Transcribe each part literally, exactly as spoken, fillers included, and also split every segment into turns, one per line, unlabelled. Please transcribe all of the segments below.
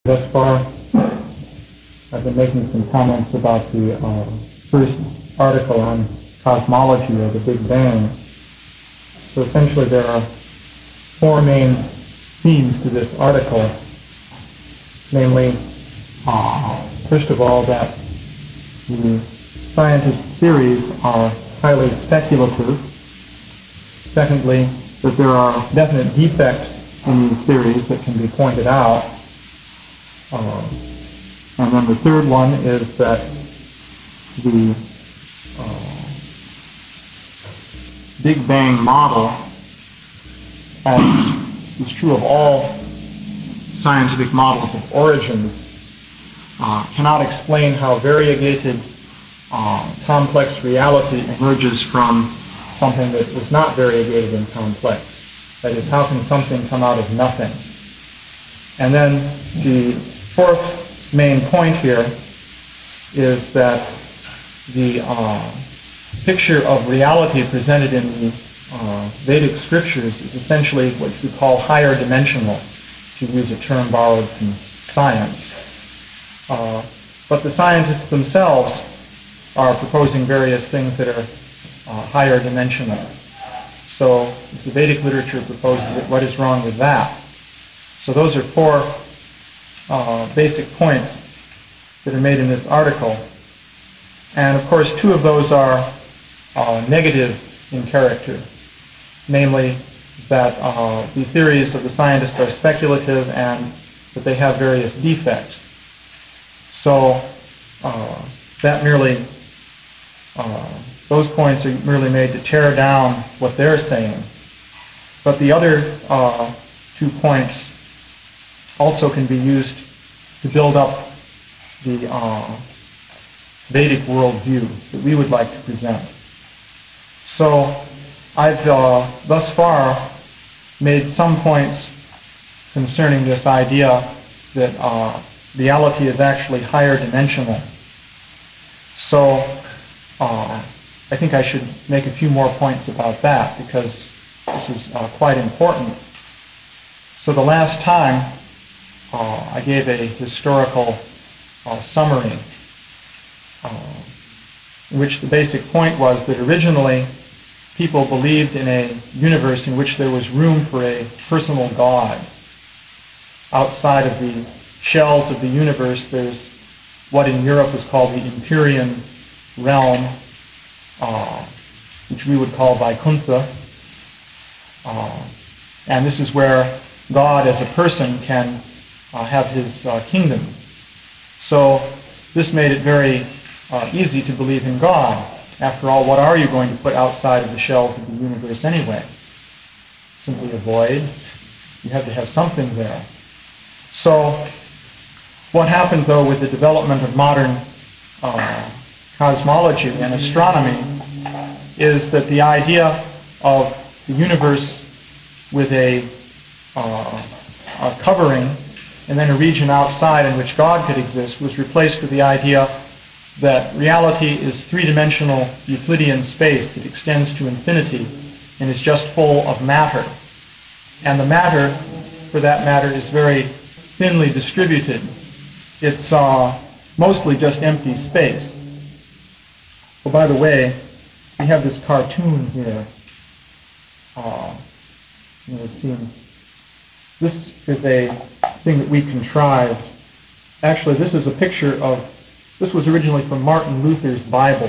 Thus far, I've been making some comments about the uh, first article on cosmology or the Big Bang. So essentially there are four main themes to this article, namely, uh, first of all, that the scientists' theories are highly speculative. Secondly, that there are definite defects in these theories that can be pointed out. Uh, and then the third one is that the uh, Big Bang model, as is true of all scientific models of origins, uh, cannot explain how variegated uh, complex reality emerges from something that is not variegated and complex. That is, how can something come out of nothing? And then the fourth main point here is that the uh, picture of reality presented in the uh, Vedic scriptures is essentially what we call higher dimensional, to use a term borrowed from science. Uh, but the scientists themselves are proposing various things that are uh, higher dimensional. So if the Vedic literature proposes it, what is wrong with that? So those are four Uh, basic points that are made in this article. And of course, two of those are uh, negative in character, namely that uh, the theories of the scientists are speculative and that they have various defects. So uh, that merely, uh, those points are merely made to tear down what they're saying. But the other uh, two points also can be used to build up the uh, Vedic worldview that we would like to present. So I've uh, thus far made some points concerning this idea that uh, reality is actually higher dimensional. So uh, I think I should make a few more points about that because this is uh, quite important. So the last time Uh, I gave a historical uh, summary uh, in which the basic point was that originally people believed in a universe in which there was room for a personal God. Outside of the shells of the universe, there's what in Europe is called the Empyrean realm, uh, which we would call Vaikuntha. Uh, and this is where God as a person can Uh, have his uh, kingdom. So this made it very uh, easy to believe in God. After all, what are you going to put outside of the shells of the universe anyway? Simply a void. You have to have something there. So what happened, though, with the development of modern uh, cosmology and astronomy is that the idea of the universe with a, uh, a covering and then a region outside in which God could exist was replaced with the idea that reality is three-dimensional Euclidean space that extends to infinity and is just full of matter. And the matter, for that matter, is very thinly distributed. It's uh, mostly just empty space. Oh, by the way, we have this cartoon here. Uh, you know, it seems this is a thing that we contrived. Actually, this is a picture of, this was originally from Martin Luther's Bible,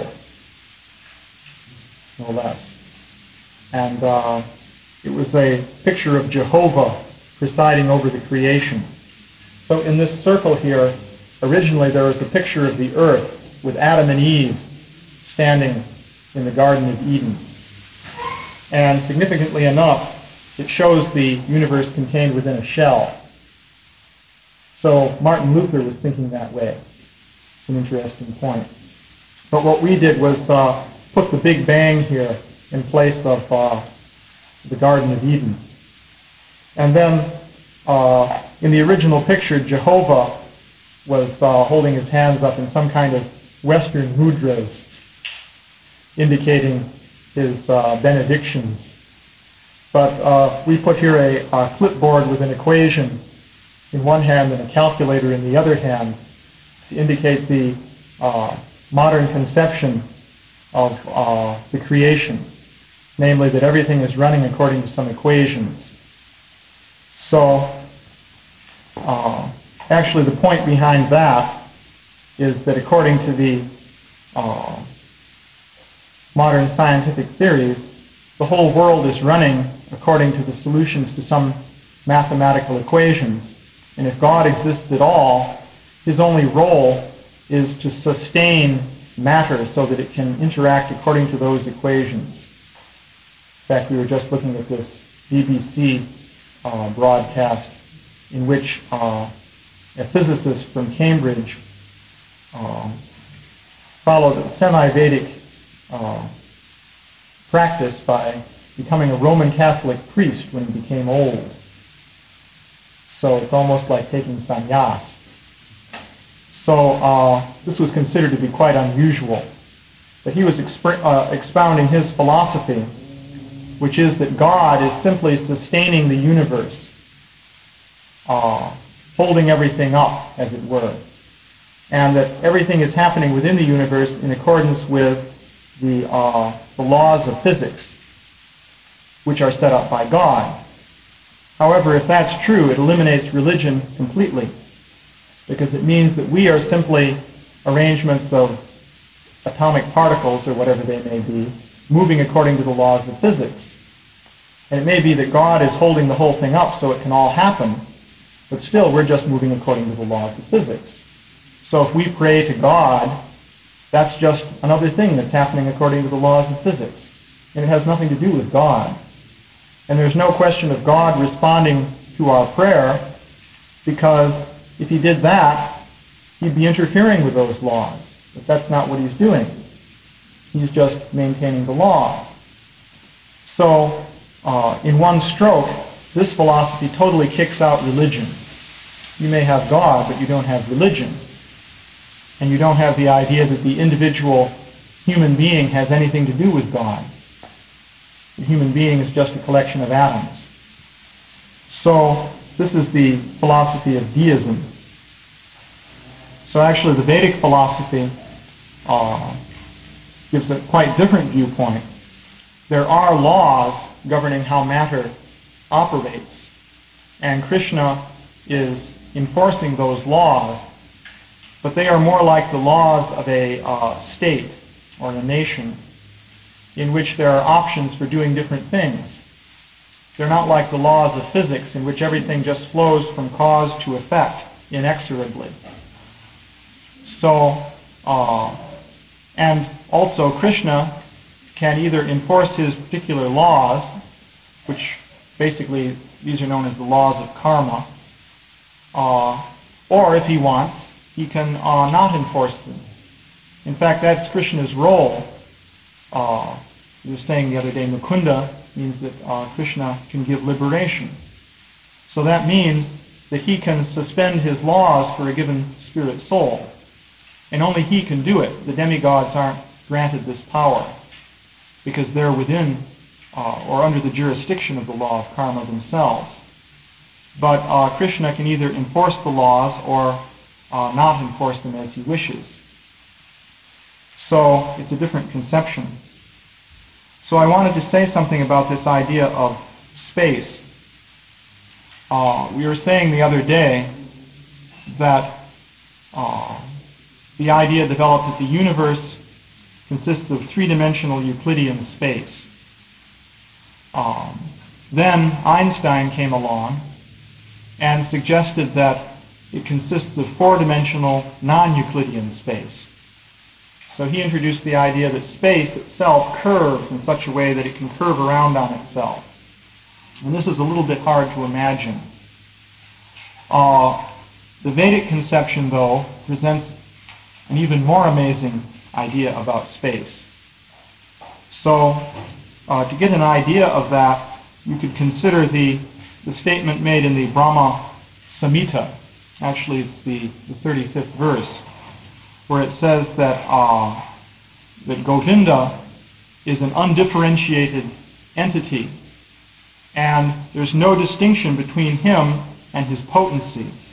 no less. And uh, it was a picture of Jehovah presiding over the creation. So in this circle here, originally there was a picture of the earth with Adam and Eve standing in the Garden of Eden. And significantly enough, it shows the universe contained within a shell. So Martin Luther was thinking that way. It's an interesting point. But what we did was uh, put the Big Bang here in place of uh, the Garden of Eden. And then uh, in the original picture, Jehovah was uh, holding his hands up in some kind of Western mudras, indicating his uh, benedictions. But uh, we put here a, a clipboard with an equation in one hand and a calculator in the other hand to indicate the uh, modern conception of uh, the creation, namely that everything is running according to some equations. So uh, actually the point behind that is that according to the uh, modern scientific theories, the whole world is running according to the solutions to some mathematical equations. And if God exists at all, his only role is to sustain matter so that it can interact according to those equations. In fact, we were just looking at this B B C uh, broadcast in which uh, a physicist from Cambridge uh, followed a semi-Vedic uh, practice by becoming a Roman Catholic priest when he became old. So it's almost like taking sannyas. So uh, this was considered to be quite unusual. But he was exp- uh, expounding his philosophy, which is that God is simply sustaining the universe, uh, holding everything up, as it were, and that everything is happening within the universe in accordance with the, uh, the laws of physics, which are set up by God. However, if that's true, it eliminates religion completely, because it means that we are simply arrangements of atomic particles, or whatever they may be, moving according to the laws of physics. And it may be that God is holding the whole thing up so it can all happen, but still we're just moving according to the laws of physics. So if we pray to God, that's just another thing that's happening according to the laws of physics. And it has nothing to do with God. And there's no question of God responding to our prayer, because if he did that, he'd be interfering with those laws. But that's not what he's doing. He's just maintaining the laws. So, uh, in one stroke, this philosophy totally kicks out religion. You may have God, but you don't have religion. And you don't have the idea that the individual human being has anything to do with God. The human being is just a collection of atoms. So this is the philosophy of deism. So actually the Vedic philosophy uh, gives a quite different viewpoint. There are laws governing how matter operates, and Krishna is enforcing those laws, but they are more like the laws of a uh, state or a nation, in which there are options for doing different things. They're not like the laws of physics, in which everything just flows from cause to effect inexorably. So, uh, and also Krishna can either enforce his particular laws, which basically these are known as the laws of karma, uh, or if he wants, he can uh, not enforce them. In fact, that's Krishna's role. Uh, we were saying the other day, Mukunda means that uh, Krishna can give liberation. So that means that he can suspend his laws for a given spirit soul. And only he can do it. The demigods aren't granted this power, because they're within uh, or under the jurisdiction of the law of karma themselves. But uh, Krishna can either enforce the laws or uh, not enforce them as he wishes. So it's a different conception. So I wanted to say something about this idea of space. Uh, we were saying the other day that uh, the idea developed that the universe consists of three-dimensional Euclidean space. Um, then Einstein came along and suggested that it consists of four-dimensional non-Euclidean space. So he introduced the idea that space itself curves in such a way that it can curve around on itself. And this is a little bit hard to imagine. Uh, the Vedic conception, though, presents an even more amazing idea about space. So uh, to get an idea of that, you could consider the, the statement made in the Brahma Samhita. Actually, it's the, the thirty-fifth verse, where it says that, uh, that Govinda is an undifferentiated entity, and there's no distinction between him and his potency.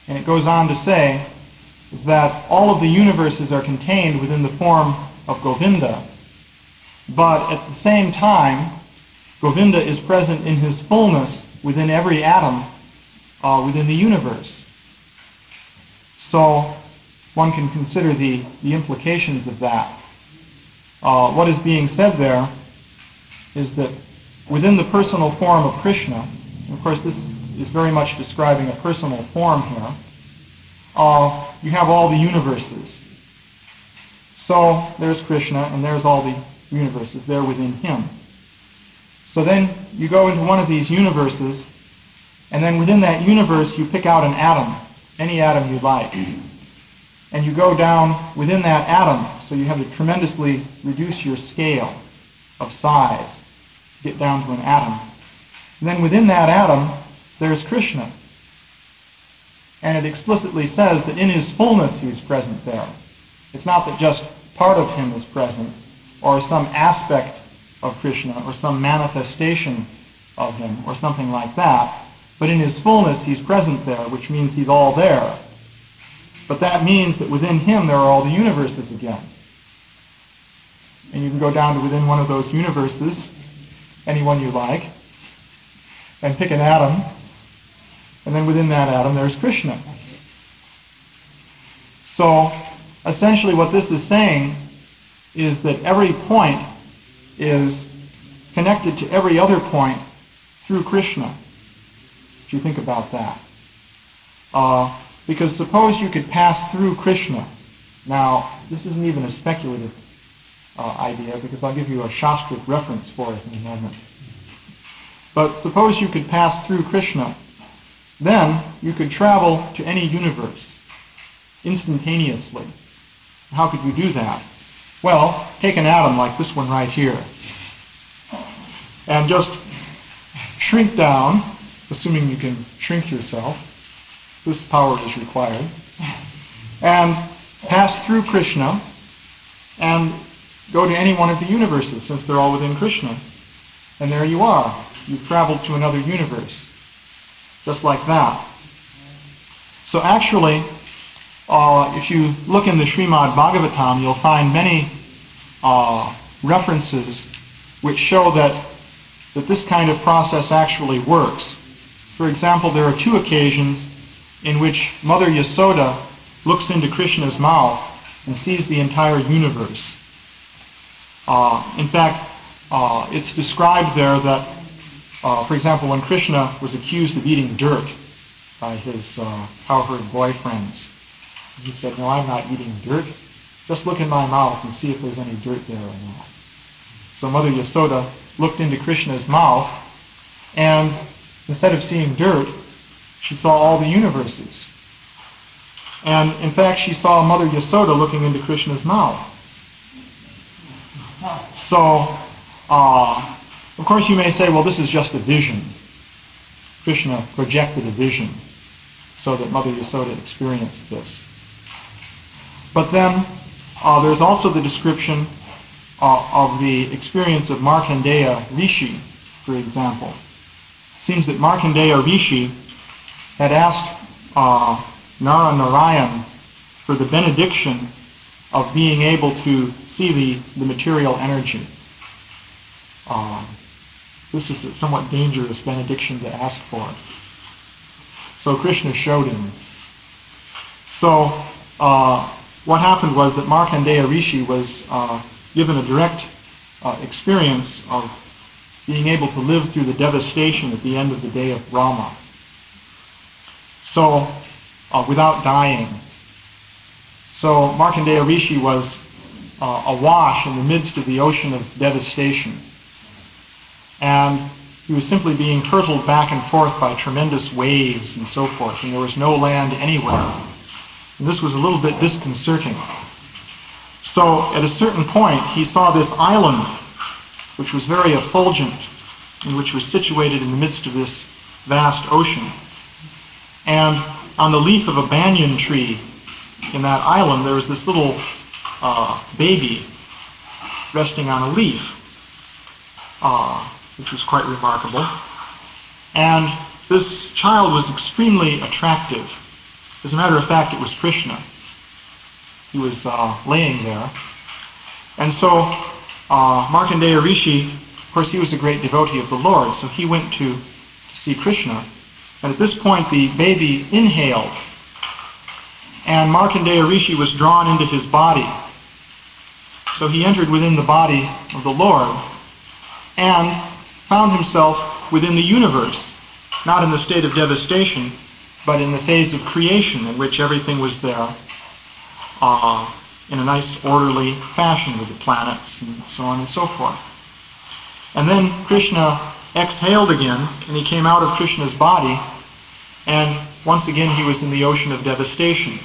And it goes on to say that all of the universes are contained within the form of Govinda, but at the same time, Govinda is present in his fullness within every atom uh, within the universe. So one can consider the, the implications of that. Uh, what is being said there is that within the personal form of Krishna, and of course this is very much describing a personal form here, uh, you have all the universes. So there's Krishna, and there's all the universes there within him. So then you go into one of these universes, and then within that universe you pick out an atom, any atom you like. And you go down within that atom, so you have to tremendously reduce your scale of size to get down to an atom. And then within that atom, there's Krishna. And it explicitly says that in his fullness he's present there. It's not that just part of him is present, or some aspect of Krishna, or some manifestation of him, or something like that. But in his fullness he's present there, which means he's all there. But that means that within him there are all the universes again. And you can go down to within one of those universes, any one you like, and pick an atom, and then within that atom there's Krishna. So essentially what this is saying is that every point is connected to every other point through Krishna, if you think about that. Uh, because suppose you could pass through Krishna. Now, this isn't even a speculative uh, idea, because I'll give you a Shastric reference for it in a moment. But suppose you could pass through Krishna, then you could travel to any universe instantaneously. How could you do that? Well, take an atom like this one right here, and just shrink down, assuming you can shrink yourself. This power is required. And pass through Krishna and go to any one of the universes, since they're all within Krishna. And there you are. You've traveled to another universe. Just like that. So actually, uh, if you look in the Srimad Bhagavatam, you'll find many uh, references which show that, that this kind of process actually works. For example, there are two occasions in which Mother Yasoda looks into Krishna's mouth and sees the entire universe. Uh, in fact, uh, it's described there that, uh, for example, when Krishna was accused of eating dirt by his uh, cowherd boyfriends, he said, "No, I'm not eating dirt. Just look in my mouth and see if there's any dirt there or not." So Mother Yasoda looked into Krishna's mouth, and instead of seeing dirt, she saw all the universes. And in fact, she saw Mother Yasoda looking into Krishna's mouth. So, uh, of course you may say, well, this is just a vision. Krishna projected a vision so that Mother Yasoda experienced this. But then uh, there's also the description uh, of the experience of Markandeya Rishi, for example. It seems that Markandeya Rishi had asked uh, Nara Narayan for the benediction of being able to see the, the material energy. Uh, this is a somewhat dangerous benediction to ask for. So Krishna showed him. So uh, what happened was that Markandeya Rishi was uh, given a direct uh, experience of being able to live through the devastation at the end of the day of Brahma. So, uh, without dying. So Markandeya Rishi was uh, awash in the midst of the ocean of devastation. And he was simply being hurtled back and forth by tremendous waves and so forth, and there was no land anywhere. And this was a little bit disconcerting. So at a certain point, he saw this island, which was very effulgent, and which was situated in the midst of this vast ocean. And on the leaf of a banyan tree in that island, there was this little uh, baby resting on a leaf, uh, which was quite remarkable. And this child was extremely attractive. As a matter of fact, it was Krishna. He was uh, laying there. And so uh, Markandeya Rishi, of course, he was a great devotee of the Lord, so he went to, to see Krishna. And at this point, the baby inhaled, and Markandeya Rishi was drawn into his body. So he entered within the body of the Lord and found himself within the universe, not in the state of devastation, but in the phase of creation in which everything was there uh, in a nice orderly fashion with the planets and so on and so forth. And then Krishna exhaled again, and he came out of Krishna's body, and once again he was in the ocean of devastation.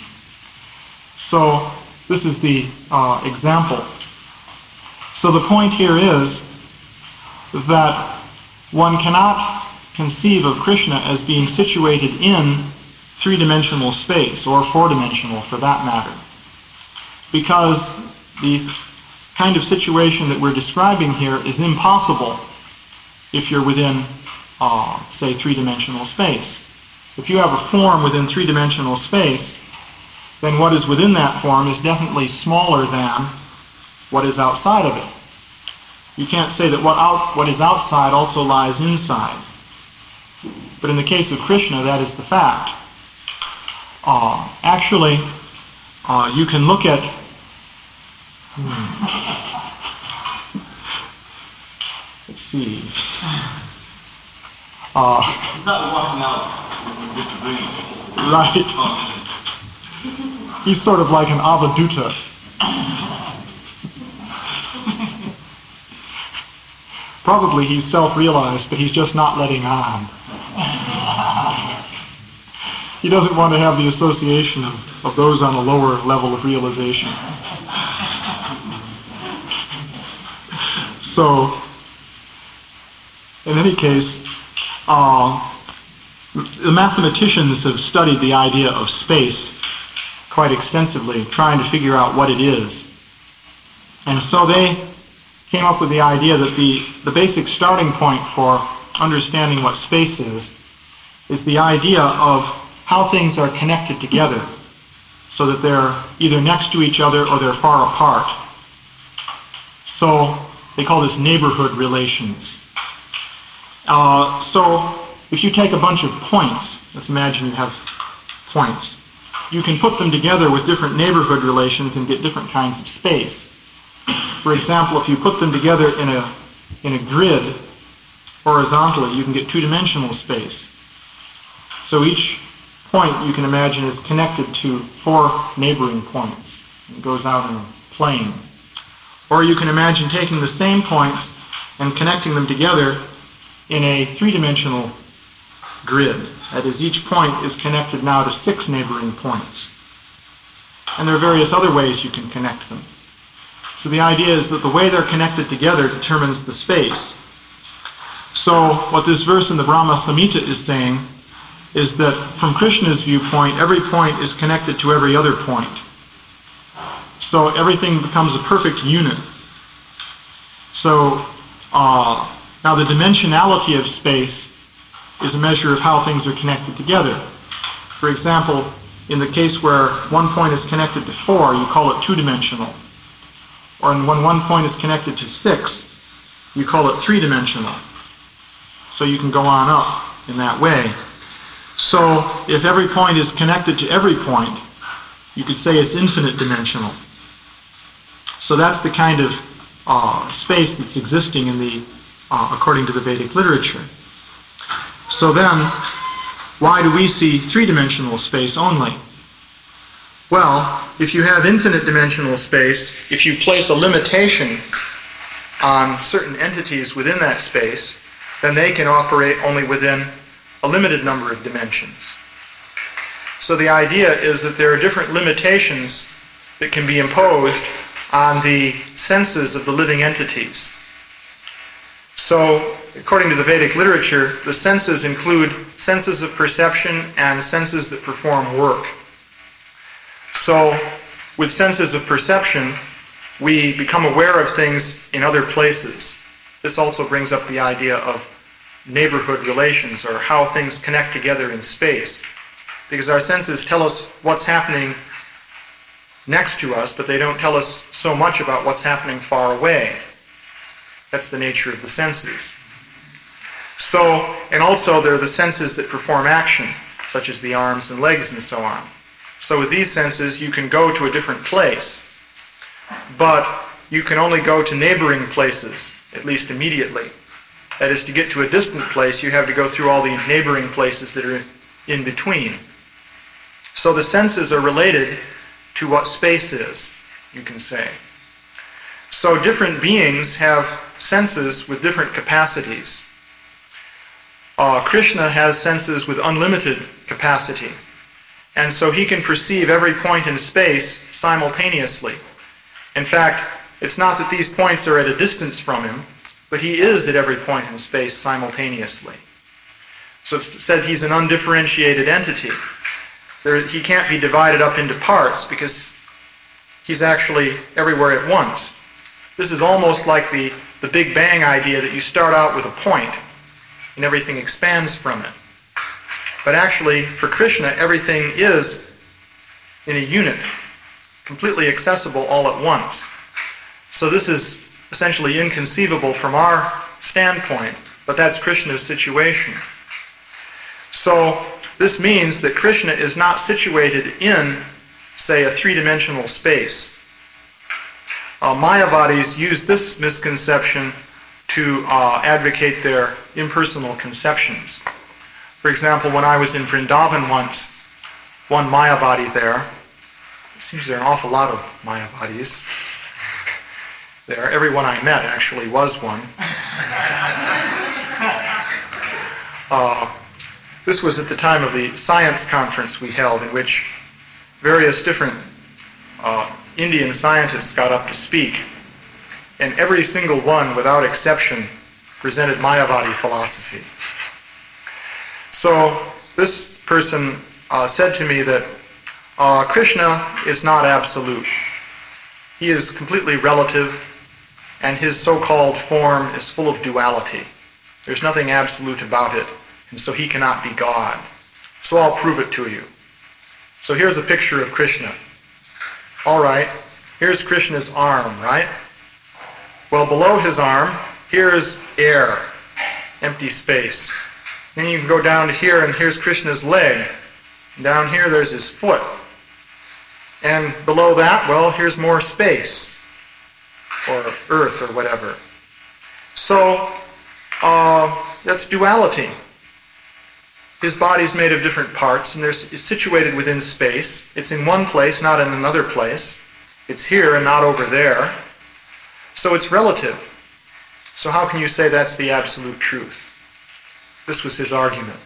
So this is the uh, example. So the point here is that one cannot conceive of Krishna as being situated in three-dimensional space, or four-dimensional for that matter, because the kind of situation that we're describing here is impossible if you're within, uh, say, three-dimensional space. If you have a form within three-dimensional space, then what is within that form is definitely smaller than what is outside of it. You can't say that what, out, what is outside also lies inside. But in the case of Krishna, that is the fact. Uh, actually, uh, you can look at... Hmm, let's see. Uh,
He's not walking out with the dream.
Right. He's sort of like an avadutta. Probably he's self-realized, but he's just not letting on. He doesn't want to have the association of, of those on a lower level of realization. So, in any case, uh, the mathematicians have studied the idea of space quite extensively, trying to figure out what it is. And so they came up with the idea that the, the basic starting point for understanding what space is, is the idea of how things are connected together so that they're either next to each other or they're far apart. So they call this neighborhood relations. Uh, so if you take a bunch of points, let's imagine you have points, you can put them together with different neighborhood relations and get different kinds of space. For example, if you put them together in a, in a grid horizontally, you can get two-dimensional space. So each point, you can imagine, is connected to four neighboring points. It goes out in a plane. Or you can imagine taking the same points and connecting them together in a three-dimensional grid. That is, each point is connected now to six neighboring points. And there are various other ways you can connect them. So the idea is that the way they're connected together determines the space. So what this verse in the Brahma Samhita is saying is that from Krishna's viewpoint, every point is connected to every other point. So everything becomes a perfect unit. So uh, now the dimensionality of space is a measure of how things are connected together. For example, in the case where one point is connected to four, you call it two-dimensional. Or when one point is connected to six, you call it three-dimensional. So you can go on up in that way. So if every point is connected to every point, you could say it's infinite dimensional. So that's the kind of uh, space that's existing in the, uh, according to the Vedic literature. So then, why do we see three-dimensional space only? Well, if you have infinite dimensional space, if you place a limitation on certain entities within that space, then they can operate only within a limited number of dimensions. So the idea is that there are different limitations that can be imposed on the senses of the living entities. So, according to the Vedic literature, the senses include senses of perception and senses that perform work. So, with senses of perception, we become aware of things in other places. This also brings up the idea of neighborhood relations, or how things connect together in space. because our senses tell us what's happening next to us, but they don't tell us so much about what's happening far away. That's the nature of the senses. So, and also there are the senses that perform action, such as the arms and legs and so on. So with these senses, you can go to a different place, but you can only go to neighboring places, at least immediately. That is, to get to a distant place, you have to go through all the neighboring places that are in between. So the senses are related to what space is, you can say. So different beings have senses with different capacities. Uh, Krishna has senses with unlimited capacity, and so he can perceive every point in space simultaneously. In fact, it's not that these points are at a distance from him, but he is at every point in space simultaneously. So it's said he's an undifferentiated entity. There, he can't be divided up into parts because he's actually everywhere at once. This is almost like the, the Big Bang idea that you start out with a point and everything expands from it. But actually, for Krishna, everything is in a unit, completely accessible all at once. So this is essentially inconceivable from our standpoint, but that's Krishna's situation. So this means that Krishna is not situated in, say, a three-dimensional space. Uh, Mayavadis use this misconception to uh, advocate their impersonal conceptions. For example, when I was in Vrindavan once, one Mayavadi there, it seems there are an awful lot of Mayavadis there. Everyone I met actually was one. Uh, this was at the time of the science conference we held, in which various different uh, Indian scientists got up to speak, and every single one, without exception, presented Mayavadi philosophy. So this person uh, said to me that uh, Krishna is not absolute. He is completely relative, and his so-called form is full of duality. There's nothing absolute about it, and so he cannot be God. So I'll prove it to you. So here's a picture of Krishna. All right, here's Krishna's arm, right? Well, below his arm, here's air, empty space. Then you can go down to here, and here's Krishna's leg. And down here, there's his foot. And below that, well, here's more space, or earth, or whatever. So, uh, that's duality. His body's made of different parts, and there's, it's situated within space. It's in one place, not in another place. It's here and not over there. So it's relative. So how can you say that's the absolute truth? This was his argument.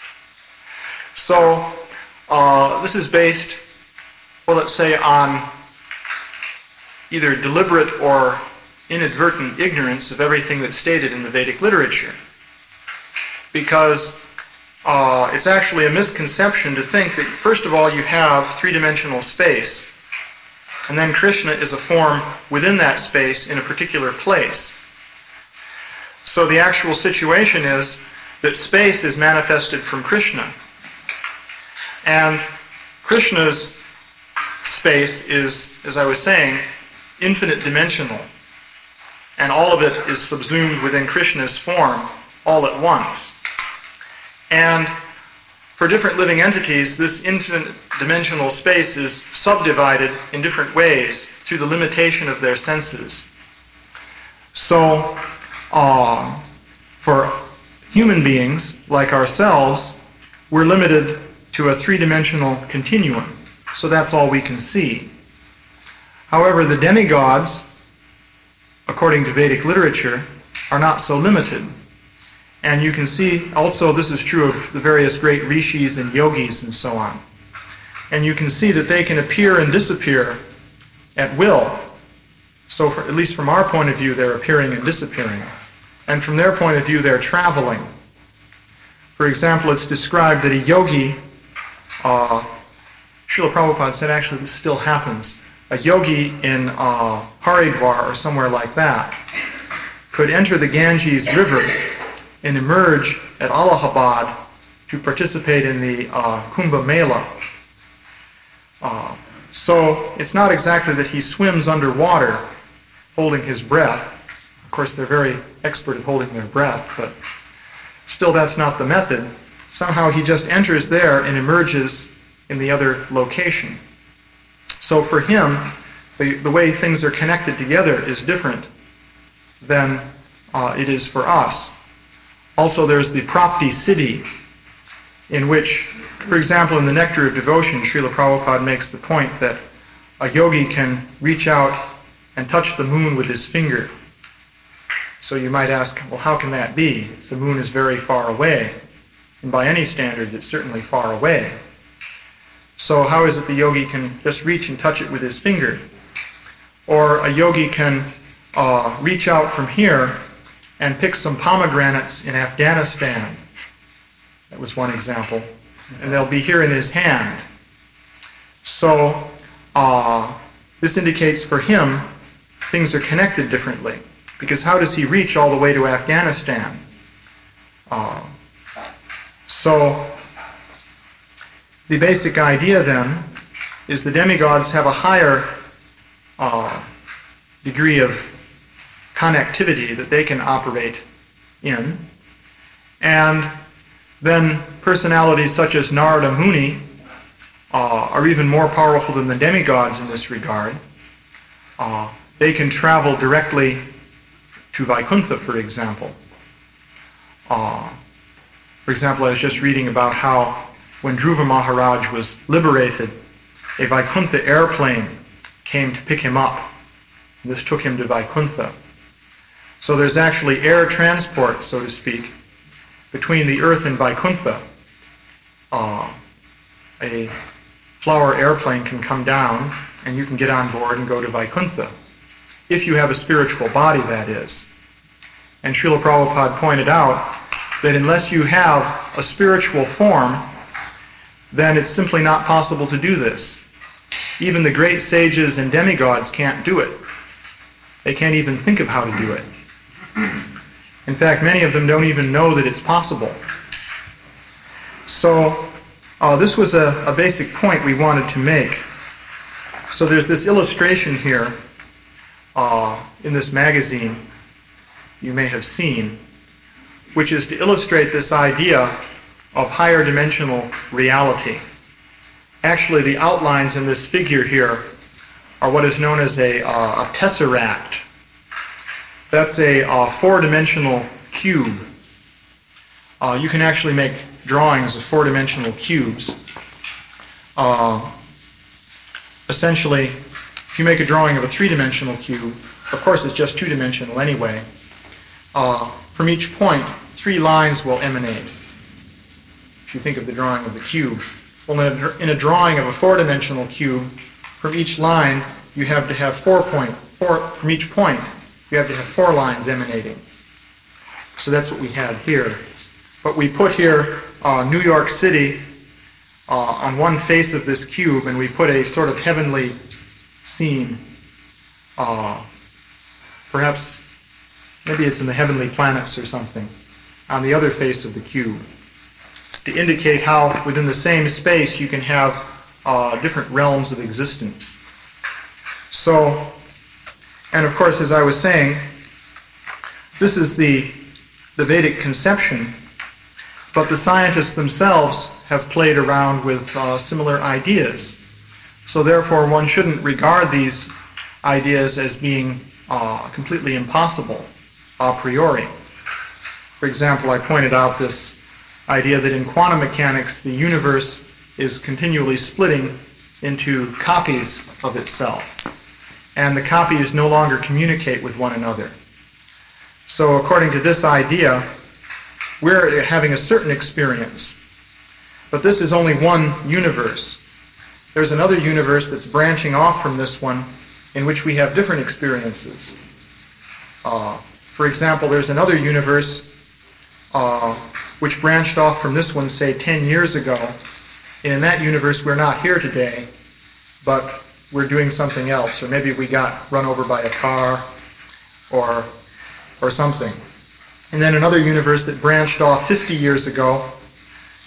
So uh, this is based, well, let's say, on either deliberate or inadvertent ignorance of everything that's stated in the Vedic literature. Because uh, it's actually a misconception to think that, first of all, you have three-dimensional space, and then Krishna is a form within that space in a particular place. So the actual situation is that space is manifested from Krishna. And Krishna's space is, as I was saying, infinite dimensional. And all of it is subsumed within Krishna's form all at once. And for different living entities, this infinite dimensional space is subdivided in different ways through the limitation of their senses. So, uh, for human beings like ourselves, we're limited to a three-dimensional continuum. So that's all we can see. However, the demigods, according to Vedic literature, are not so limited. And you can see, also this is true of the various great rishis and yogis and so on. And you can see that they can appear and disappear at will. So for, at least from our point of view, they're appearing and disappearing. And from their point of view, they're traveling. For example, it's described that a yogi, uh, Srila Prabhupada said actually this still happens, a yogi in uh, Haridwar or somewhere like that could enter the Ganges River and emerge at Allahabad to participate in the uh, Kumbh Mela. Uh, so it's not exactly that he swims underwater holding his breath. Of course, they're very expert at holding their breath, but still that's not the method. Somehow he just enters there and emerges in the other location. So for him, the, the way things are connected together is different than uh, it is for us. Also, there's the Prapti Siddhi, in which, for example, in the Nectar of Devotion, Srila Prabhupada makes the point that a yogi can reach out and touch the moon with his finger. So you might ask, well, how can that be? The moon is very far away. And by any standards, it's certainly far away. So how is it the yogi can just reach and touch it with his finger? Or a yogi can uh, reach out from here and pick some pomegranates in Afghanistan. That was one example. And they'll be here in his hand. So uh, this indicates for him things are connected differently. Because how does he reach all the way to Afghanistan? Uh, so the basic idea then is the demigods have a higher uh, degree of connectivity that they can operate in. And then personalities such as Narada Muni uh, are even more powerful than the demigods in this regard. Uh, they can travel directly to Vaikuntha, for example. Uh, for example, I was just reading about how when Dhruva Maharaj was liberated, a Vaikuntha airplane came to pick him up. This took him to Vaikuntha. So there's actually air transport, so to speak, between the earth and Vaikuntha. Uh, a flower airplane can come down and you can get on board and go to Vaikuntha. If you have a spiritual body, that is. And Srila Prabhupada pointed out that unless you have a spiritual form, then it's simply not possible to do this. Even the great sages and demigods can't do it. They can't even think of how to do it. In fact, many of them don't even know that it's possible. So uh, this was a, a basic point we wanted to make. So there's this illustration here uh, in this magazine you may have seen, which is to illustrate this idea of higher dimensional reality. Actually, the outlines in this figure here are what is known as a, uh, a tesseract. That's a uh, four-dimensional cube. Uh, you can actually make drawings of four-dimensional cubes. Uh, essentially, if you make a drawing of a three-dimensional cube, of course it's just two-dimensional anyway, uh, from each point, three lines will emanate. If you think of the drawing of the cube. Well, in a, in a drawing of a four-dimensional cube, from each line you have to have four point, four, from each point you have to have four lines emanating. So that's what we have here. But we put here uh, New York City uh, on one face of this cube, and we put a sort of heavenly scene. Uh, perhaps, maybe it's in the heavenly planets or something, on the other face of the cube, to indicate how within the same space you can have uh, different realms of existence. So, and of course, as I was saying, this is the, the Vedic conception, but the scientists themselves have played around with uh, similar ideas. So therefore, one shouldn't regard these ideas as being uh, completely impossible a priori. For example, I pointed out this idea that in quantum mechanics, the universe is continually splitting into copies of itself, and the copies no longer communicate with one another. So according to this idea, we're having a certain experience, but this is only one universe. There's another universe that's branching off from this one in which we have different experiences. Uh, for example, there's another universe uh, which branched off from this one, say, ten years ago. And in that universe, we're not here today, but we're doing something else. Or maybe we got run over by a car or, or something. And then another universe that branched off fifty years ago,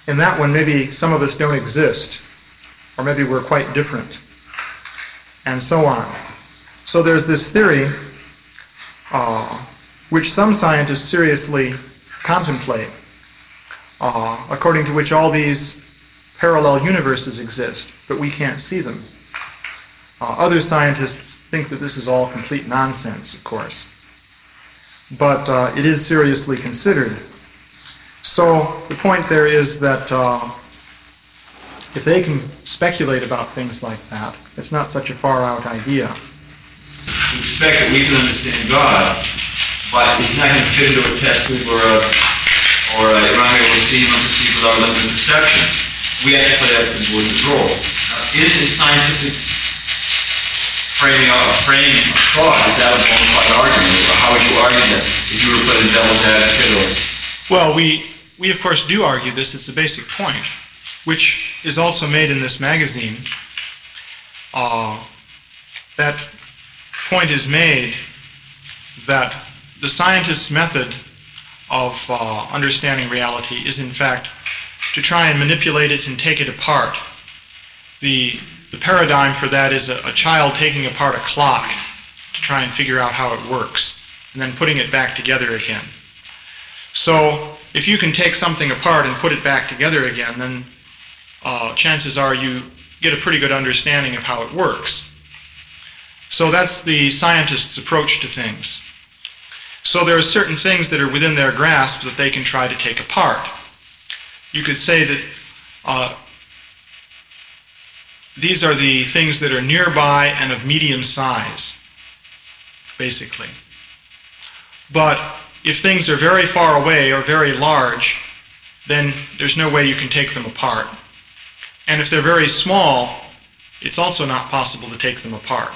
in that one, maybe some of us don't exist, or maybe we're quite different, and so on. So there's this theory, uh, which some scientists seriously contemplate, uh, according to which all these parallel universes exist, but we can't see them. Uh, other scientists think that this is all complete nonsense, of course, but uh, it is seriously considered. So the point there is that uh, if they can speculate about things like that, it's not such a far-out idea.
We expect that we can understand God, but He's not going to fit into a test tube or a, or a, we're not able to see Him or perceive with our limited perception. We have to play that subordinate role. Now, is the scientific framing of a frame of thought, is that a bona fide argument, or how would you argue that if you were to put in devil's advocate? Or
well, we we of course do argue this. It's a basic point, which is also made in this magazine. Uh, that point is made that the scientist's method of uh, understanding reality is in fact to try and manipulate it and take it apart. The, the paradigm for that is a, a child taking apart a clock to try and figure out how it works, and then putting it back together again. So if you can take something apart and put it back together again, then uh, chances are you get a pretty good understanding of how it works. So that's the scientist's approach to things. So there are certain things that are within their grasp that they can try to take apart. You could say that uh, these are the things that are nearby and of medium size, basically. But if things are very far away or very large, then there's no way you can take them apart. And if they're very small, it's also not possible to take them apart.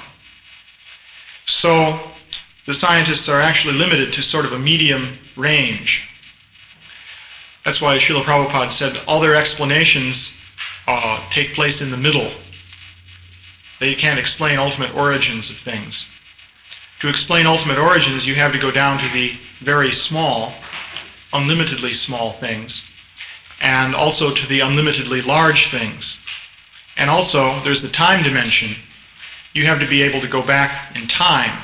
So the scientists are actually limited to sort of a medium range. That's why Srila Prabhupada said all their explanations uh, take place in the middle. They can't explain ultimate origins of things. To explain ultimate origins, you have to go down to the very small, unlimitedly small things, and also to the unlimitedly large things. And also, there's the time dimension. You have to be able to go back in time.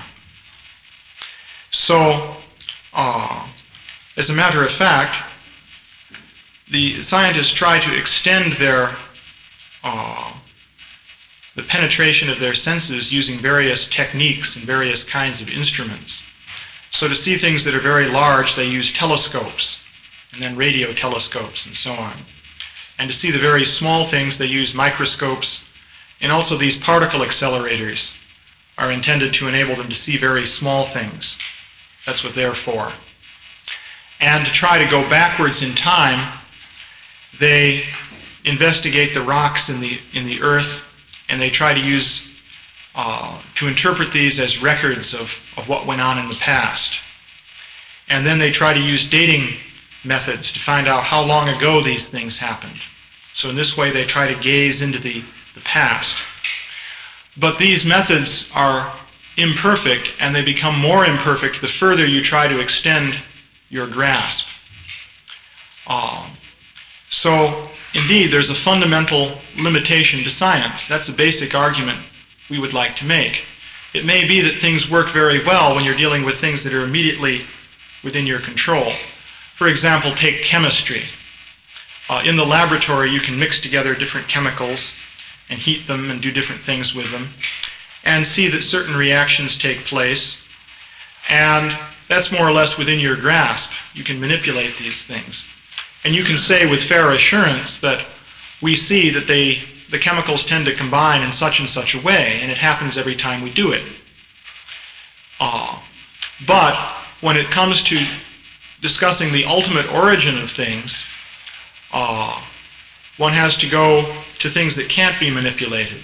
So, uh, as a matter of fact, the scientists try to extend their uh, the penetration of their senses using various techniques and various kinds of instruments. So to see things that are very large, they use telescopes, and then radio telescopes, and so on. And to see the very small things, they use microscopes, and also these particle accelerators are intended to enable them to see very small things. That's what they're for. And to try to go backwards in time, they investigate the rocks in the, in the earth, and they try to use, uh, to interpret these as records of, of what went on in the past. And then they try to use dating methods to find out how long ago these things happened. So in this way they try to gaze into the, the past. But these methods are imperfect, and they become more imperfect the further you try to extend your grasp. Uh, so indeed, there's a fundamental limitation to science. That's a basic argument we would like to make. It may be that things work very well when you're dealing with things that are immediately within your control. For example, take chemistry. Uh, in the laboratory, you can mix together different chemicals and heat them and do different things with them and see that certain reactions take place. And that's more or less within your grasp. You can manipulate these things. And you can say with fair assurance that we see that they, the chemicals tend to combine in such and such a way, and it happens every time we do it. Uh, but when it comes to discussing the ultimate origin of things, uh, one has to go to things that can't be manipulated.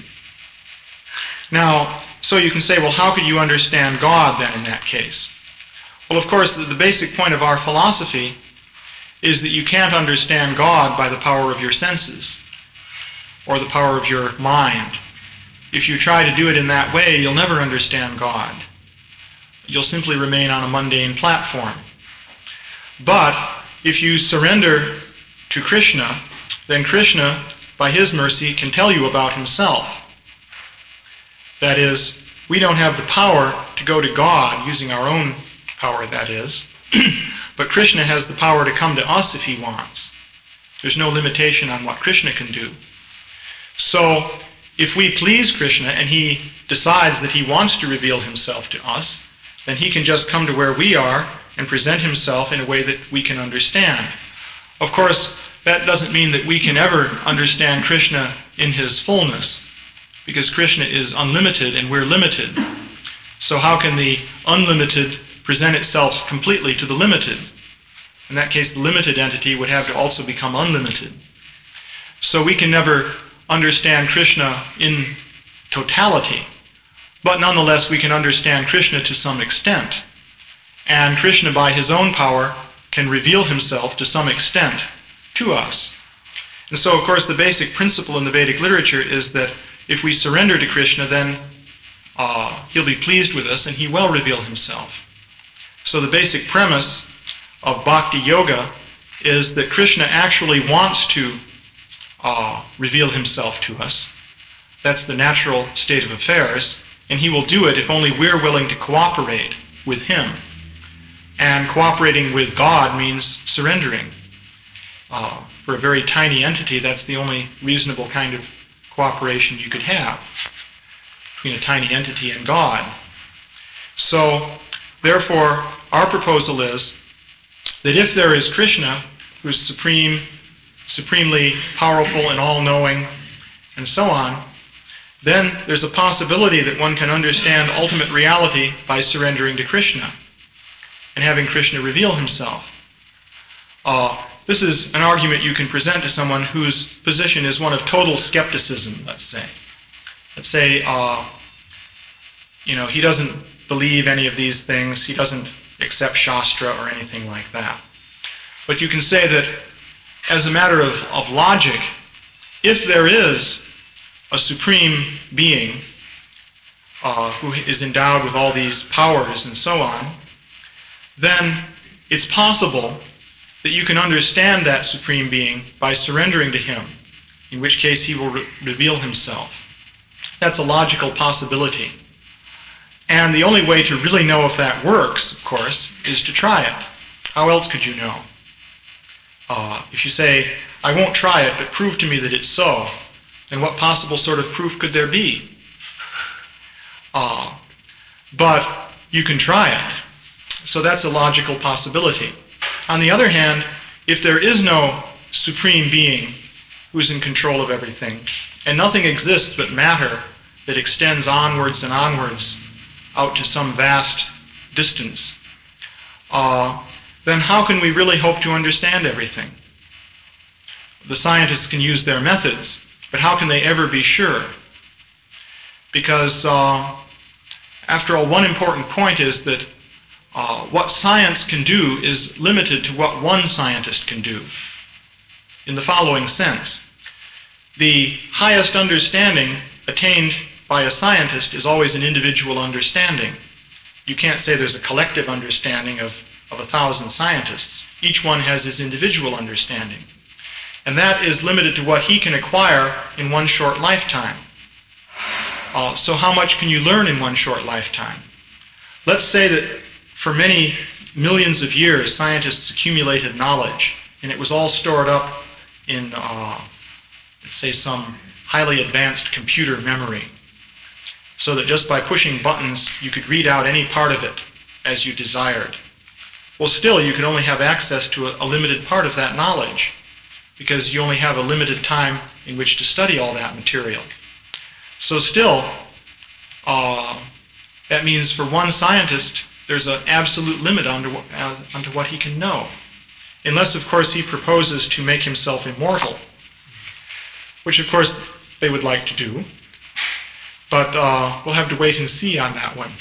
Now, so you can say, well, how could you understand God then in that case? Well, of course, the, the basic point of our philosophy is that you can't understand God by the power of your senses or the power of your mind. If you try to do it in that way, you'll never understand God. You'll simply remain on a mundane platform. But if you surrender to Krishna then Krishna, by his mercy, can tell you about himself. That is, we don't have the power to go to God using our own power, that is, but Krishna has the power to come to us if he wants. There's no limitation on what Krishna can do. So, if we please Krishna and he decides that he wants to reveal himself to us, then he can just come to where we are and present himself in a way that we can understand. Of course, that doesn't mean that we can ever understand Krishna in his fullness, because Krishna is unlimited and we're limited. So how can the unlimited present itself completely to the limited? In that case, the limited entity would have to also become unlimited. So we can never understand Krishna in totality, but nonetheless we can understand Krishna to some extent. And Krishna, by his own power, can reveal himself to some extent to us. And so, of course, the basic principle in the Vedic literature is that if we surrender to Krishna, then uh, he'll be pleased with us and he will reveal himself. So the basic premise of Bhakti Yoga is that Krishna actually wants to uh, reveal himself to us. That's the natural state of affairs, and he will do it if only we're willing to cooperate with him. And cooperating with God means surrendering. Uh, for a very tiny entity, that's the only reasonable kind of cooperation you could have between a tiny entity and God. So, therefore, our proposal is that if there is Krishna, who is supreme, supremely powerful and all-knowing, and so on, then there's a possibility that one can understand ultimate reality by surrendering to Krishna and having Krishna reveal himself. Uh, this is an argument you can present to someone whose position is one of total skepticism, let's say. Let's say, uh, you know, he doesn't believe any of these things, he doesn't accept Shastra or anything like that. But you can say that as a matter of, of logic, if there is a supreme being uh, who is endowed with all these powers and so on, then it's possible that you can understand that supreme being by surrendering to him, in which case he will re- reveal himself. That's a logical possibility. And the only way to really know if that works, of course, is to try it. How else could you know? Uh, if you say, I won't try it, but prove to me that it's so, then what possible sort of proof could there be? Uh, but you can try it. So that's a logical possibility. On the other hand, if there is no supreme being who's in control of everything, and nothing exists but matter that extends onwards and onwards out to some vast distance, uh, then how can we really hope to understand everything? The scientists can use their methods, but how can they ever be sure? Because, uh, after all, one important point is that uh, what science can do is limited to what one scientist can do, in the following sense. The highest understanding attained by a scientist is always an individual understanding. You can't say there's a collective understanding of, of a thousand scientists. Each one has his individual understanding. And that is limited to what he can acquire in one short lifetime. Uh, so how much can you learn in one short lifetime? Let's say that for many millions of years, scientists accumulated knowledge, and it was all stored up in, uh, let's say, some highly advanced computer memory, so that just by pushing buttons, you could read out any part of it as you desired. Well, still, you can only have access to a, a limited part of that knowledge, because you only have a limited time in which to study all that material. So still, uh, that means for one scientist, there's an absolute limit onto, uh, onto what he can know. Unless, of course, he proposes to make himself immortal, which, of course, they would like to do. But uh, we'll have to wait and see on that one.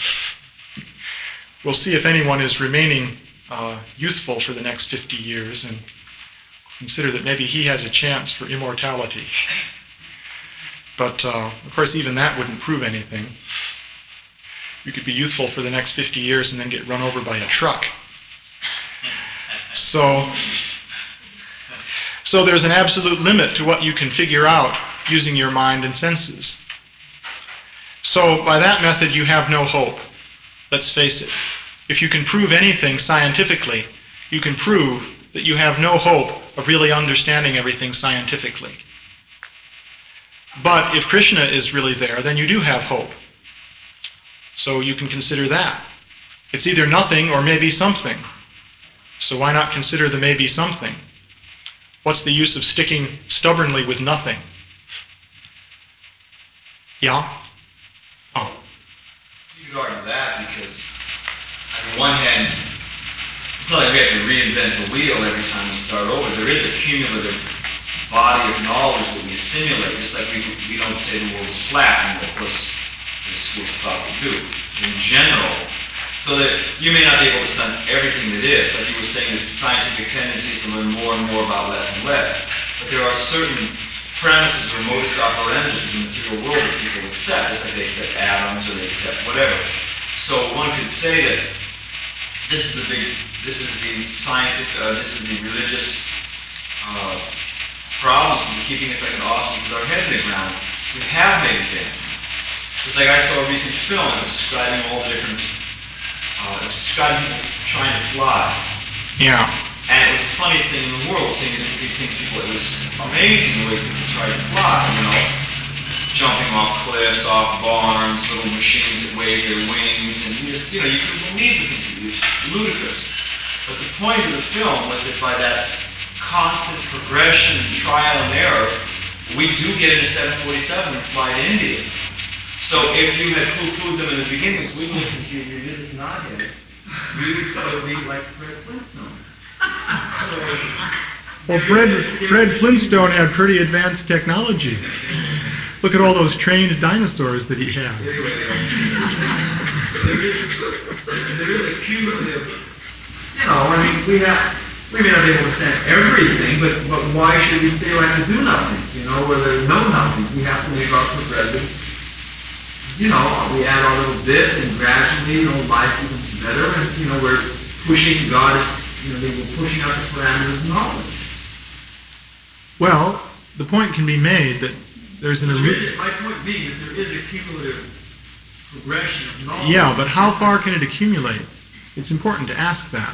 We'll see if anyone is remaining uh, youthful for the next fifty years and consider that maybe he has a chance for immortality. But, uh, of course, even that wouldn't prove anything. You could be youthful for the next fifty years and then get run over by a truck. So, So there's an absolute limit to what you can figure out using your mind and senses. So by that method, you have no hope. Let's face it. If you can prove anything scientifically, you can prove that you have no hope of really understanding everything scientifically. But if Krishna is really there, then you do have hope. So you can consider that. It's either nothing or maybe something. So why not consider the maybe something? What's the use of sticking stubbornly with nothing? Yeah? Oh.
You could argue that because, on the one hand, it's not like we have to reinvent the wheel every time we start over. There is a cumulative body of knowledge that we assimilate, just like we, we don't say the world is flat, and of course, this was thought to do. In general, so that you may not be able to understand everything that is, like you were saying, it's scientific tendencies to learn more and more about less and less. But there are certain premises or modus operandi in the material world that people accept, just like they accept atoms or they accept whatever. So one could say that this is the big, this is the scientific, uh, this is the religious uh, problems from keeping us like an awesome with our head in the ground. We have made advances. It's like I saw a recent film that was describing all the different Uh, it was describing people trying to fly.
Yeah.
And it was the funniest thing in the world, seeing that these things people, it was amazing the way people tried to fly, you know, jumping off cliffs, off barns, little machines that wave their wings, and you just, you know, you couldn't believe the things that it was ludicrous. But the point of the film was that by that constant progression and trial and error, we do get in a seven forty-seven and fly to India. So if you had poo-pooed them in the beginning, we would have you, you're just not in it. We would sort of be like Fred Flintstone. So,
well, Fred, Fred Flintstone had pretty advanced technology. Look at all those trained dinosaurs that he had.
Anyway, there is, there is a cumulative, you know, I mean, we have, we may not be able to understand everything, but, but why should we stay around and do nothing? You know, where there's no nothing, we have to make our progressive. You know, we add our little bit, and gradually, you know, life becomes better, and, you know, we're pushing God, you know, we're pushing out the parameters of knowledge.
Well, the point can be made that there's an...
There is, my point being that there is a cumulative progression of knowledge.
Yeah, but how far can it accumulate? It's important to ask that.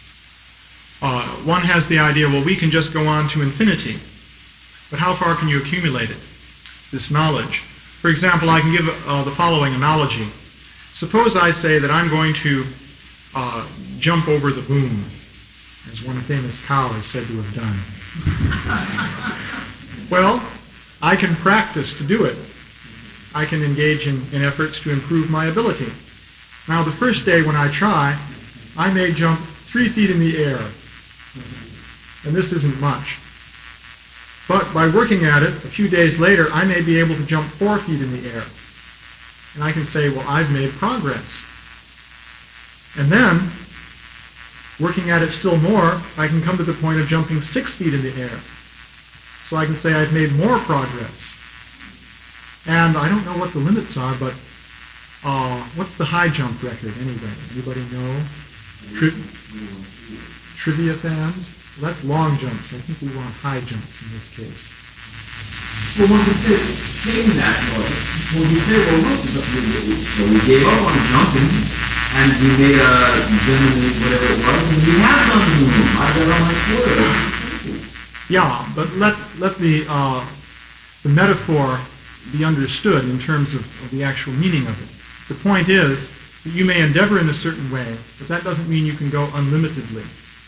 Uh, one has the idea, well, we can just go on to infinity. But how far can you accumulate it, this knowledge? For example, I can give uh, the following analogy. Suppose I say that I'm going to uh, jump over the boom, as one famous cow is said to have done. Well, I can practice to do it. I can engage in, in efforts to improve my ability. Now, the first day when I try, I may jump three feet in the air. And this isn't much. But by working at it, a few days later, I may be able to jump four feet in the air. And I can say, well, I've made progress. And then, working at it still more, I can come to the point of jumping six feet in the air. So I can say I've made more progress. And I don't know what the limits are, but uh, what's the high jump record anyway? Anybody know? Tri- trivia fans? Well, that's long jumps. I think we want high jumps in this case.
Well, when we say, taking that noise, when we say, well, look, so we gave up on jumping, and we made a, then whatever it was, and we have done the moon. I got on my Twitter.
Yeah, but let, let the, uh, the metaphor be understood in terms of, of the actual meaning of it. The point is that you may endeavor in a certain way, but that doesn't mean you can go unlimitedly.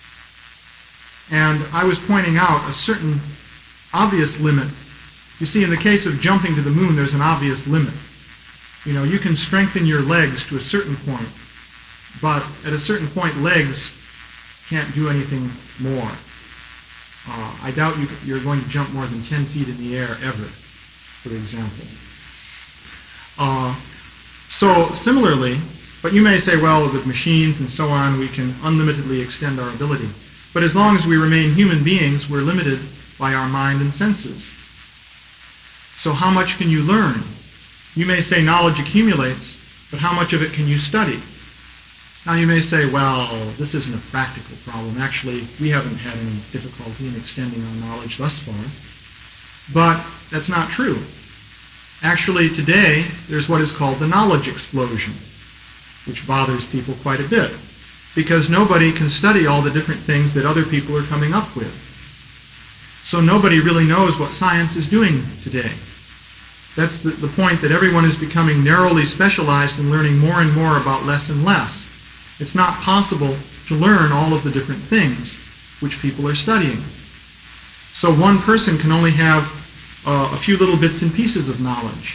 And I was pointing out a certain obvious limit. You see, in the case of jumping to the moon, there's an obvious limit. You know, you can strengthen your legs to a certain point, but at a certain point, legs can't do anything more. Uh, I doubt you, you're going to jump more than ten feet in the air ever, for example. Uh, so similarly, but you may say, well, with machines and so on, we can unlimitedly extend our ability. But as long as we remain human beings, we're limited by our mind and senses. So how much can you learn? You may say knowledge accumulates, but how much of it can you study? Now you may say, well, this isn't a practical problem. Actually, we haven't had any difficulty in extending our knowledge thus far. But that's not true. Actually, today, there's what is called the knowledge explosion, which bothers people quite a bit, because nobody can study all the different things that other people are coming up with. So nobody really knows what science is doing today. That's the, the point, that everyone is becoming narrowly specialized and learning more and more about less and less. It's not possible to learn all of the different things which people are studying. So one person can only have uh, a few little bits and pieces of knowledge.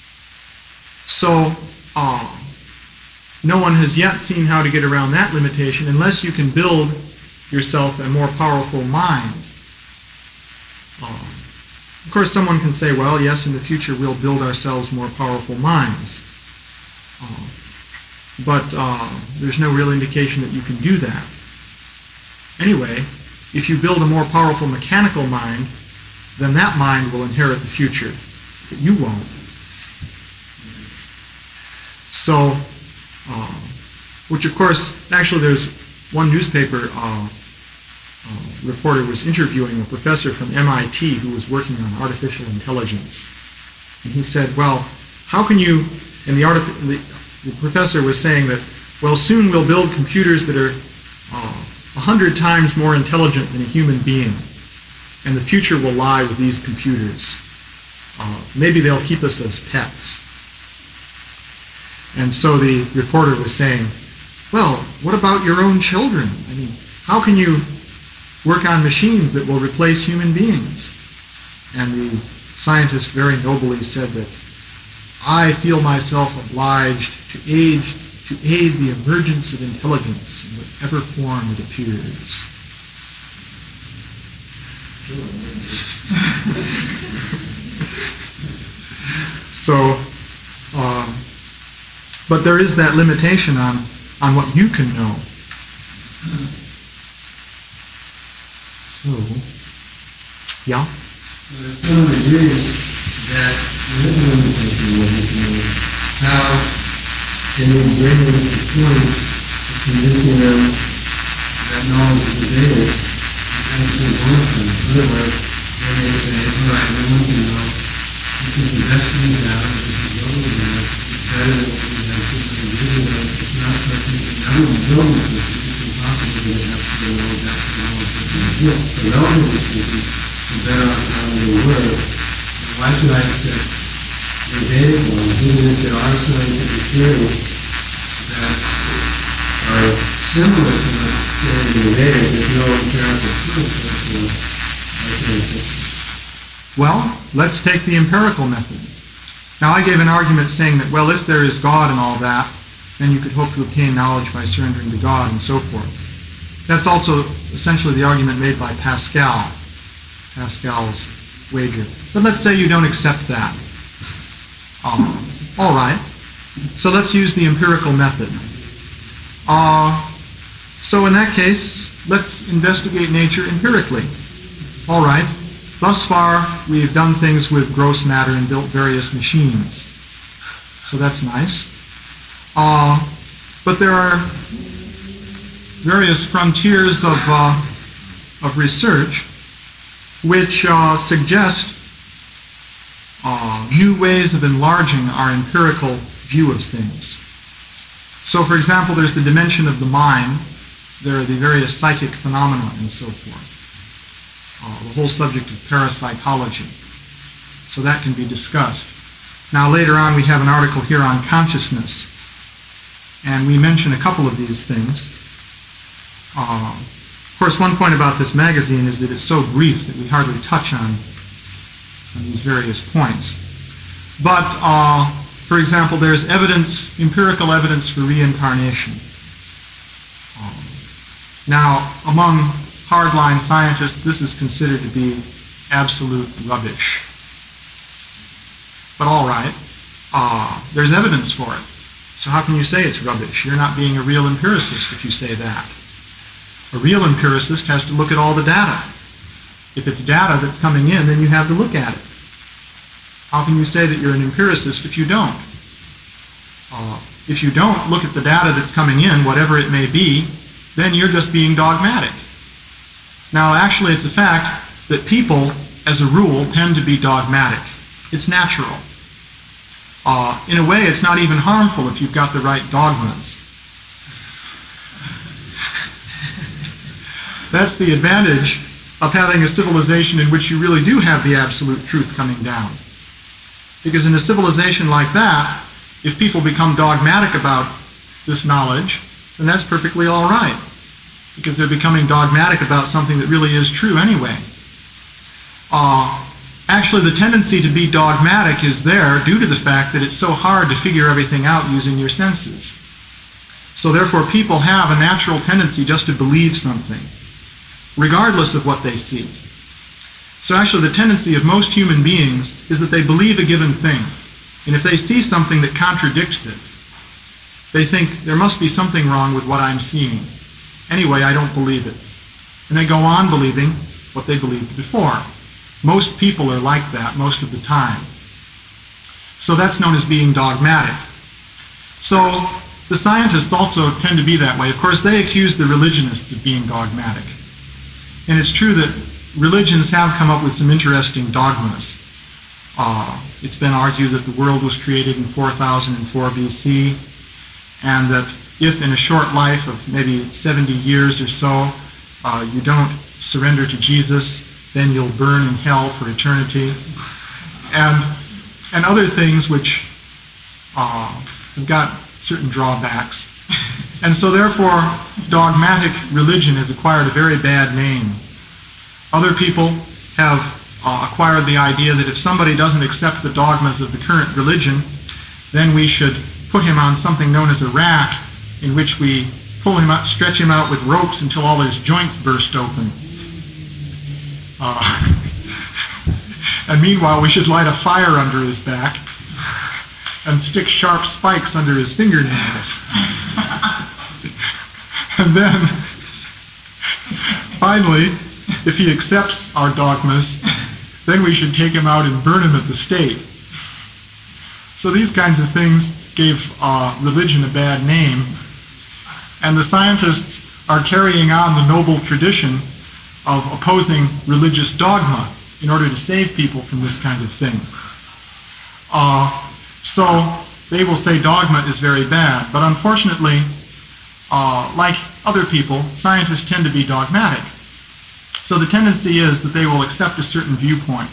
So uh, no one has yet seen how to get around that limitation unless you can build yourself a more powerful mind. Uh, of course, someone can say, well, yes, in the future we'll build ourselves more powerful minds. Uh, but uh, there's no real indication that you can do that. Anyway, if you build a more powerful mechanical mind, then that mind will inherit the future, but you won't. So, uh, which of course, actually there's one newspaper uh, uh, reporter was interviewing a professor from M I T who was working on artificial intelligence. And he said, well, how can you, and the, artif- the, the professor was saying that, well, soon we'll build computers that are uh, a hundred times more intelligent than a human being, and the future will lie with these computers. Uh, maybe they'll keep us as pets. And so the reporter was saying, well, what about your own children? I mean, how can you work on machines that will replace human beings? And the scientist very nobly said that, I feel myself obliged to aid, to aid the emergence of intelligence in whatever form it appears. So, um, but there is that limitation on, on what you can know. So, yeah?
But if someone agrees that there is a limitation in what you can know, how can you bring them to the point of convincing them that knowledge is available and actually want them? Otherwise, they may say, all right, we want to know, this is the best we have, this is what we have, it's better than what we have, this is what we have, it's not something that I wouldn't build with this, it's impossible to have to know that's the knowledge that we have. So relatively speaking, we're better off how we were. Why should I accept the data forms, even if there are scientific theories that are similar to the theory of the data, there's no empirical proof for it.
Well, let's take the empirical method. Now, I gave an argument saying that, well, if there is God and all that, then you could hope to obtain knowledge by surrendering to God and so forth. That's also essentially the argument made by Pascal, Pascal's wager. But let's say you don't accept that. Um, all right. So let's use the empirical method. Uh, so in that case, let's investigate nature empirically. All right. Thus far, we've done things with gross matter and built various machines. So that's nice. Uh, but there are various frontiers of, uh, of research which uh, suggest uh, new ways of enlarging our empirical view of things. So, for example, there's the dimension of the mind. There are the various psychic phenomena and so forth. Uh, the whole subject of parapsychology. So that can be discussed. Now later on we have an article here on consciousness, and we mention a couple of these things. Uh, of course, one point about this magazine is that it's so brief that we hardly touch on, on these various points. But, uh, for example, there's evidence, empirical evidence for reincarnation. Um, now, among hardline scientists, this is considered to be absolute rubbish. But all right, uh, there's evidence for it. So how can you say it's rubbish? You're not being a real empiricist if you say that. A real empiricist has to look at all the data. If it's data that's coming in, then you have to look at it. How can you say that you're an empiricist if you don't? Uh, if you don't look at the data that's coming in, whatever it may be, then you're just being dogmatic. Now, actually, it's a fact that people, as a rule, tend to be dogmatic. It's natural. Uh, in a way, it's not even harmful if you've got the right dogmas. That's the advantage of having a civilization in which you really do have the absolute truth coming down. Because in a civilization like that, if people become dogmatic about this knowledge, then that's perfectly all right. Because they're becoming dogmatic about something that really is true anyway. Uh, actually, the tendency to be dogmatic is there due to the fact that it's so hard to figure everything out using your senses. So therefore, people have a natural tendency just to believe something, regardless of what they see. So actually, the tendency of most human beings is that they believe a given thing. And if they see something that contradicts it, they think there must be something wrong with what I'm seeing. Anyway, I don't believe it. And they go on believing what they believed before. Most people are like that most of the time. So that's known as being dogmatic. So the scientists also tend to be that way. Of course, they accuse the religionists of being dogmatic. And it's true that religions have come up with some interesting dogmas. Uh, it's been argued that the world was created in four thousand four B C, and that if in a short life of maybe seventy years or so, uh, you don't surrender to Jesus, then you'll burn in hell for eternity, and and other things which uh, have got certain drawbacks. And so therefore, dogmatic religion has acquired a very bad name. Other people have uh, acquired the idea that if somebody doesn't accept the dogmas of the current religion, then we should put him on something known as a rack, in which we pull him out, stretch him out with ropes until all his joints burst open. Uh, and meanwhile, we should light a fire under his back and stick sharp spikes under his fingernails. And then, finally, if he accepts our dogmas, then we should take him out and burn him at the stake. So these kinds of things gave uh, religion a bad name, and the scientists are carrying on the noble tradition of opposing religious dogma in order to save people from this kind of thing. Uh, so they will say dogma is very bad, but unfortunately, uh, like other people, scientists tend to be dogmatic. So the tendency is that they will accept a certain viewpoint.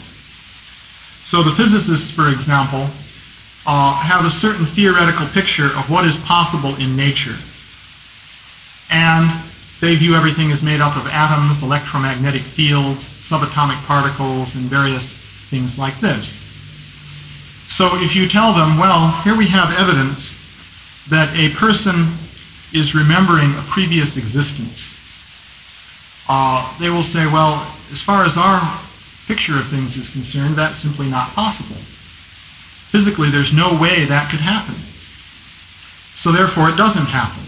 So the physicists, for example, uh, have a certain theoretical picture of what is possible in nature. And they view everything as made up of atoms, electromagnetic fields, subatomic particles, and various things like this. So if you tell them, well, here we have evidence that a person is remembering a previous existence, uh, they will say, well, as far as our picture of things is concerned, that's simply not possible. Physically, there's no way that could happen. So therefore, it doesn't happen.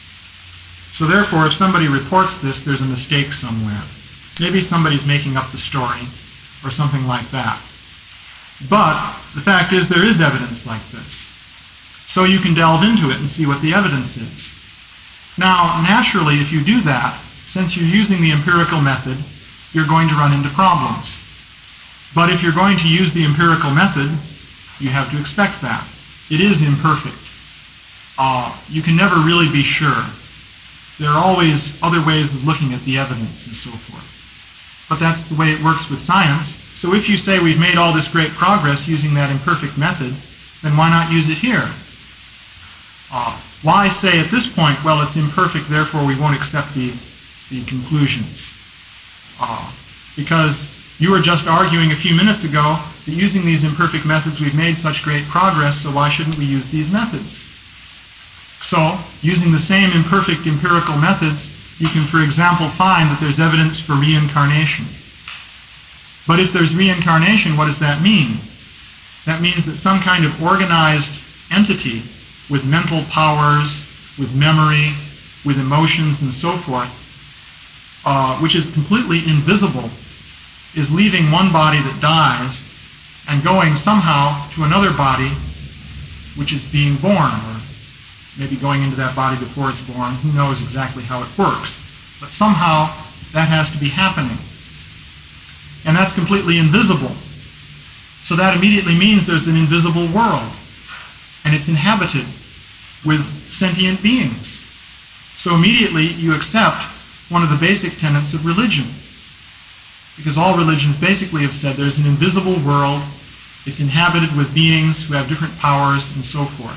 So therefore, if somebody reports this, there's a mistake somewhere. Maybe somebody's making up the story, or something like that. But the fact is, there is evidence like this. So you can delve into it and see what the evidence is. Now, naturally, if you do that, since you're using the empirical method, you're going to run into problems. But if you're going to use the empirical method, you have to expect that. It is imperfect. Uh, you can never really be sure. There are always other ways of looking at the evidence and so forth. But that's the way it works with science. So if you say we've made all this great progress using that imperfect method, then why not use it here? Uh, why say at this point, well, it's imperfect, therefore we won't accept the, the conclusions? Uh, because you were just arguing a few minutes ago that using these imperfect methods we've made such great progress, so why shouldn't we use these methods? So, using the same imperfect empirical methods, you can, for example, find that there's evidence for reincarnation. But if there's reincarnation, what does that mean? That means that some kind of organized entity with mental powers, with memory, with emotions and so forth, uh, which is completely invisible, is leaving one body that dies and going somehow to another body which is being born or maybe going into that body before it's born. Who knows exactly how it works? But somehow that has to be happening. And that's completely invisible. So that immediately means there's an invisible world. And it's inhabited with sentient beings. So immediately you accept one of the basic tenets of religion. Because all religions basically have said there's an invisible world, it's inhabited with beings who have different powers and so forth.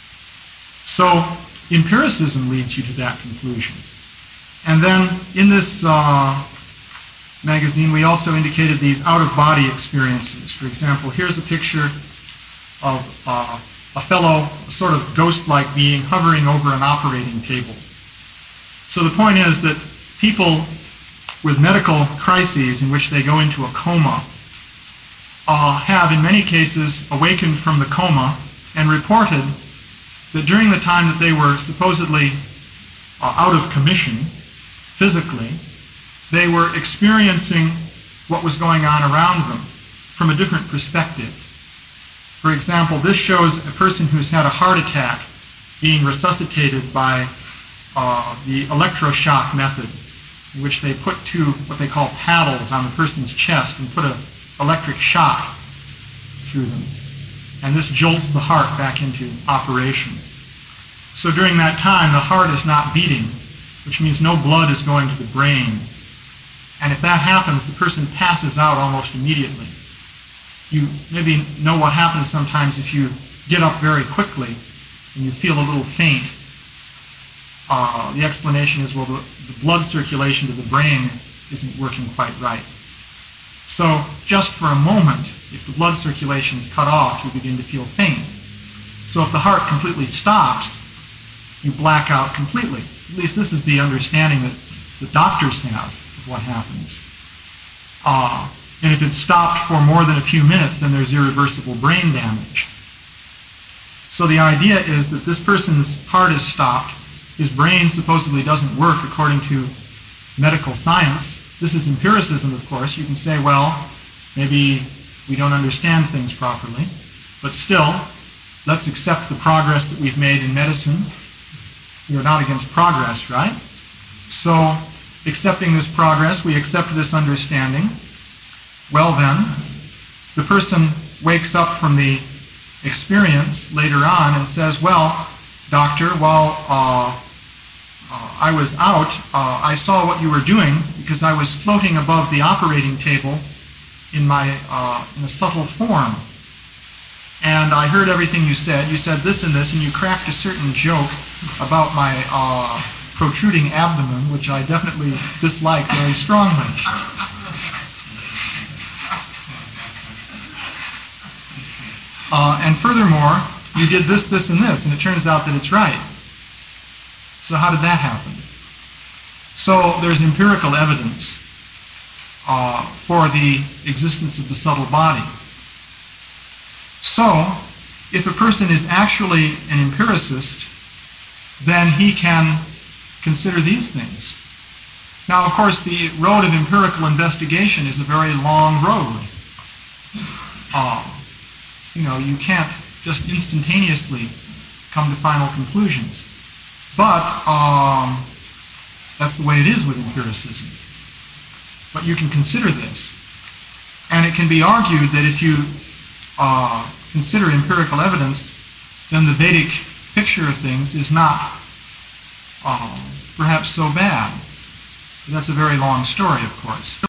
So empiricism leads you to that conclusion. And then in this uh, magazine we also indicated these out-of-body experiences. For example, here's a picture of uh, a fellow, a sort of ghost-like being hovering over an operating table. So the point is that people with medical crises in which they go into a coma uh, have in many cases awakened from the coma and reported that during the time that they were supposedly uh, out of commission physically, they were experiencing what was going on around them from a different perspective. For example, this shows a person who's had a heart attack being resuscitated by uh, the electroshock method, in which they put two what they call paddles on the person's chest and put an electric shock through them. And this jolts the heart back into operation. So during that time, the heart is not beating, which means no blood is going to the brain. And if that happens, the person passes out almost immediately. You maybe know what happens sometimes if you get up very quickly and you feel a little faint. Uh, the explanation is, well, the, the blood circulation to the brain isn't working quite right. So just for a moment, if the blood circulation is cut off, you begin to feel faint. So if the heart completely stops, you black out completely. At least this is the understanding that the doctors have of what happens. Uh, and if it's stopped for more than a few minutes, then there's irreversible brain damage. So the idea is that this person's heart is stopped. His brain supposedly doesn't work according to medical science. This is empiricism, of course. You can say, well, maybe we don't understand things properly, but still, let's accept the progress that we've made in medicine. You're not against progress, right? So, accepting this progress, we accept this understanding. Well then, the person wakes up from the experience later on and says, well, doctor, while uh, uh, I was out, uh, I saw what you were doing because I was floating above the operating table in my uh, in a subtle form. And I heard everything you said. You said this and this, and you cracked a certain joke about my uh, protruding abdomen, which I definitely dislike very strongly. Uh, and furthermore, you did this, this, and this, and it turns out that it's right. So how did that happen? So there's empirical evidence uh, for the existence of the subtle body. So, if a person is actually an empiricist, then he can consider these things. Now, of course, the road of empirical investigation is a very long road. Uh, you know, you can't just instantaneously come to final conclusions. But um, that's the way it is with empiricism. But you can consider this. And it can be argued that if you uh, consider empirical evidence, then the Vedic picture of things is not uh, perhaps so bad. But that's a very long story, of course.